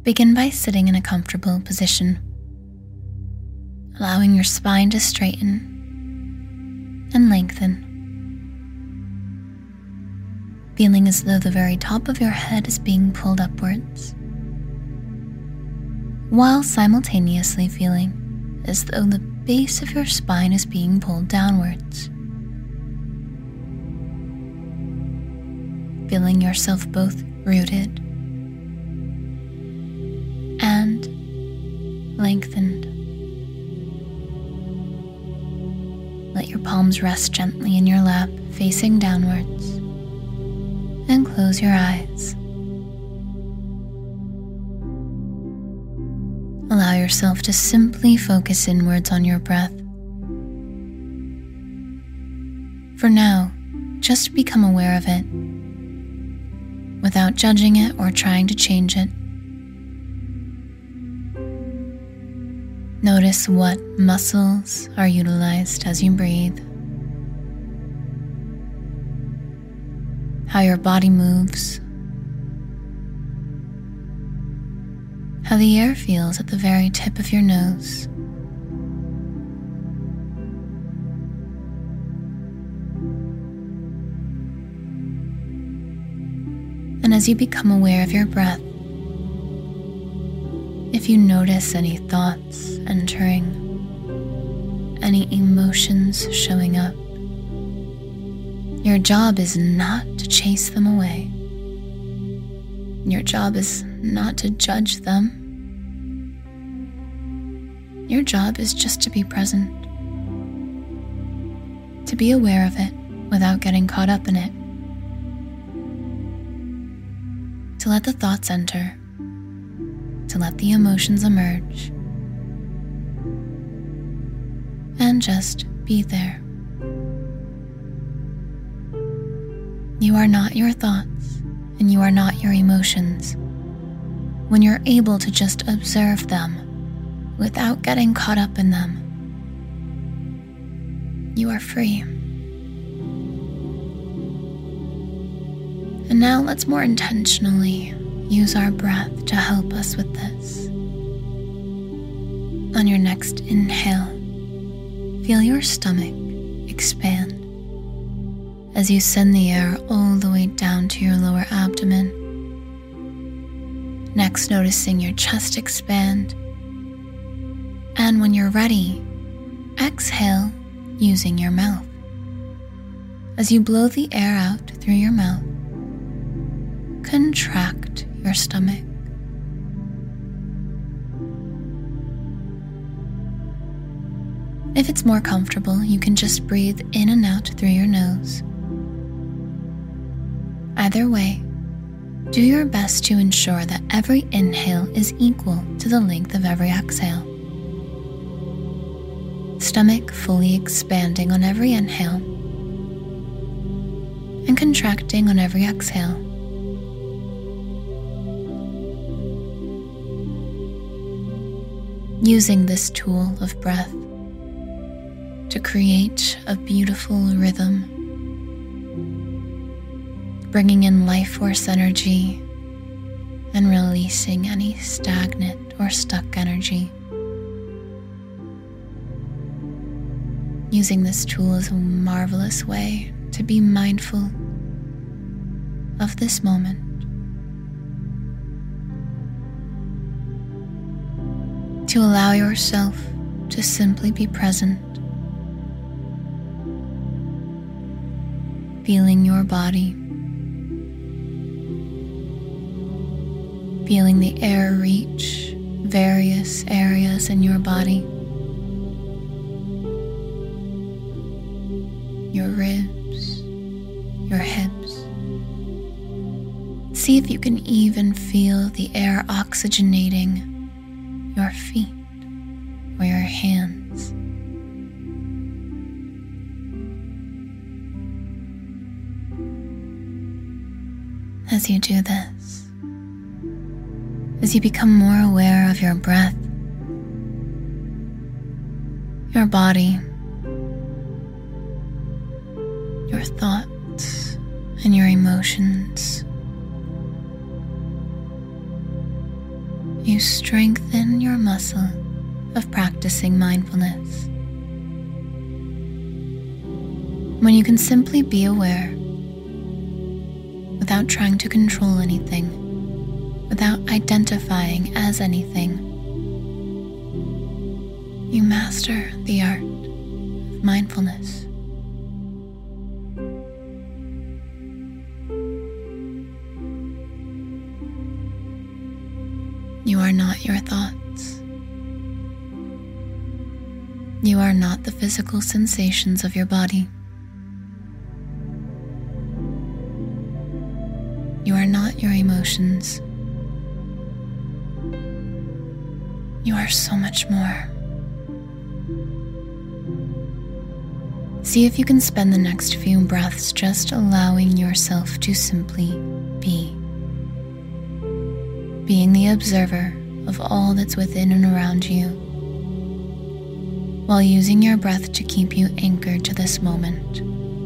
Begin by sitting in a comfortable position, allowing your spine to straighten and lengthen, feeling as though the very top of your head is being pulled upwards, while simultaneously feeling as though the base of your spine is being pulled downwards. Feeling yourself both rooted and lengthened. Let your palms rest gently in your lap, facing downwards, and close your eyes. Allow yourself to simply focus inwards on your breath. For now, just become aware of it, without judging it or trying to change it. Notice what muscles are utilized as you breathe, how your body moves, how the air feels at the very tip of your nose. And as you become aware of your breath, if you notice any thoughts entering, any emotions showing up, your job is not to chase them away. Your job is not to judge them. Your job is just to be present, to be aware of it without getting caught up in it, to let the thoughts enter, to let the emotions emerge, and just be there. You are not your thoughts, and you are not your emotions. When you're able to just observe them without getting caught up in them, you are free. And now let's more intentionally use our breath to help us with this. On your next inhale, feel your stomach expand as you send the air all the way down to your lower abdomen. Next, noticing your chest expand. And when you're ready, exhale using your mouth. As you blow the air out through your mouth, contract your stomach. If it's more comfortable, you can just breathe in and out through your nose. Either way, do your best to ensure that every inhale is equal to the length of every exhale. Stomach fully expanding on every inhale and contracting on every exhale. Using this tool of breath to create a beautiful rhythm, bringing in life force energy and releasing any stagnant or stuck energy. Using this tool is a marvelous way to be mindful of this moment. To allow yourself to simply be present, feeling your body, feeling the air reach various areas in your body, your ribs, your hips. See if you can even feel the air oxygenating your feet or your hands. As you do this, as you become more aware of your breath, your body, your thoughts, and your emotions, you strengthen your muscle of practicing mindfulness. When you can simply be aware without trying to control anything, without identifying as anything, you master the art of mindfulness. You are not your thoughts. You are not the physical sensations of your body. You are not your emotions. You are so much more. See if you can spend the next few breaths just allowing yourself to simply be. Being the observer of all that's within and around you, while using your breath to keep you anchored to this moment.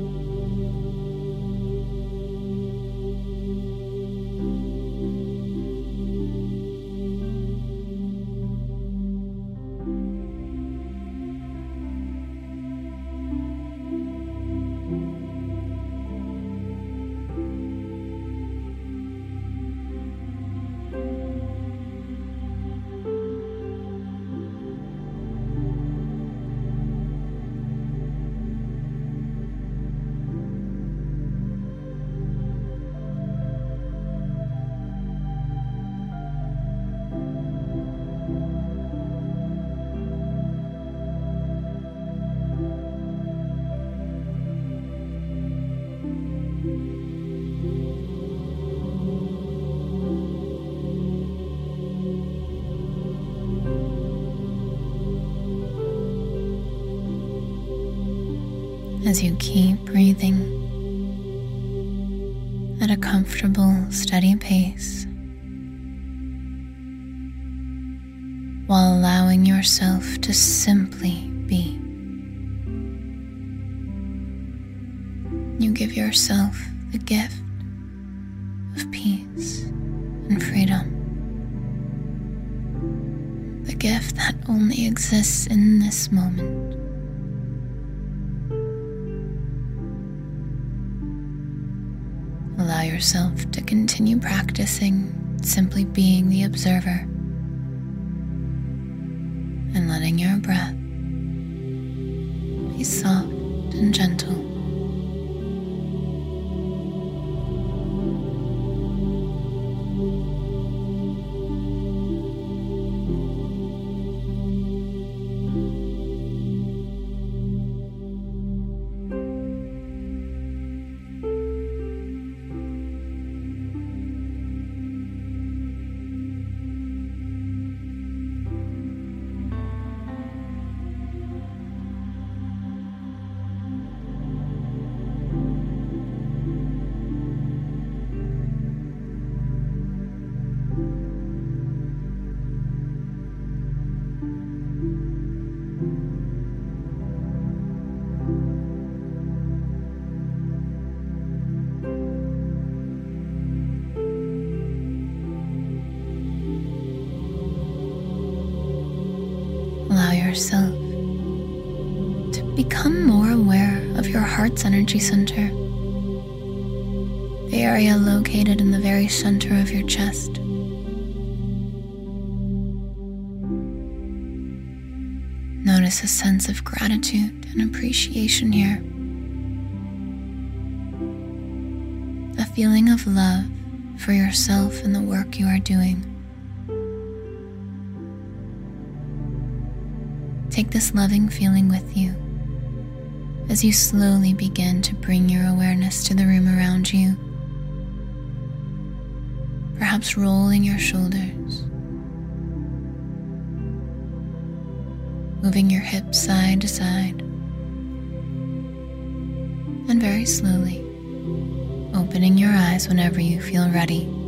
As you keep breathing at a comfortable, steady pace, while allowing yourself to simply be. You give yourself the gift of peace and freedom, the gift that only exists in this moment. Allow yourself to continue practicing simply being the observer and letting your breath be soft and gentle. Allow yourself to become more aware of your heart's energy center, the area located in the very center of your chest. Notice a sense of gratitude and appreciation here, a feeling of love for yourself and the work you are doing. Take this loving feeling with you as you slowly begin to bring your awareness to the room around you, perhaps rolling your shoulders, moving your hips side to side, and very slowly opening your eyes whenever you feel ready.